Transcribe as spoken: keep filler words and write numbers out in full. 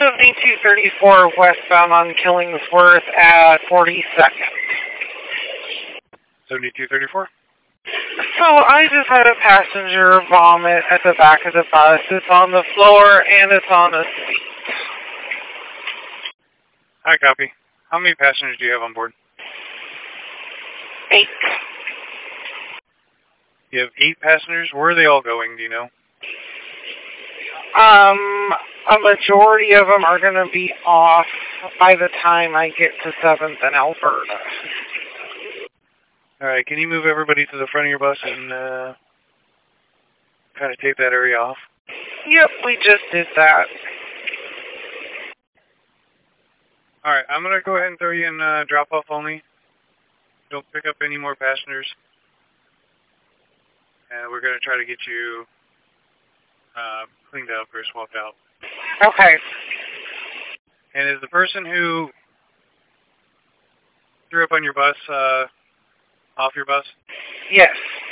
seventy-two thirty-four westbound on Killingsworth at forty-second. seventy-two thirty-four? So I just had a passenger vomit at the back of the bus. It's on the floor and it's on a seat. Hi, copy. How many passengers do you have on board? Eight. You have eight passengers? Where are they all going, do you know? Um, a majority of them are going to be off by the time I get to seventh and Alberta. Alright, can you move everybody to the front of your bus and uh, kind of tape that area off? Yep, we just did that. Alright, I'm going to go ahead and throw you in uh, drop-off only. Don't pick up any more passengers. And we're going to try to get you uh, cleaned up or swapped out. Okay. And is the person who threw up on your bus uh, off your bus? Yes.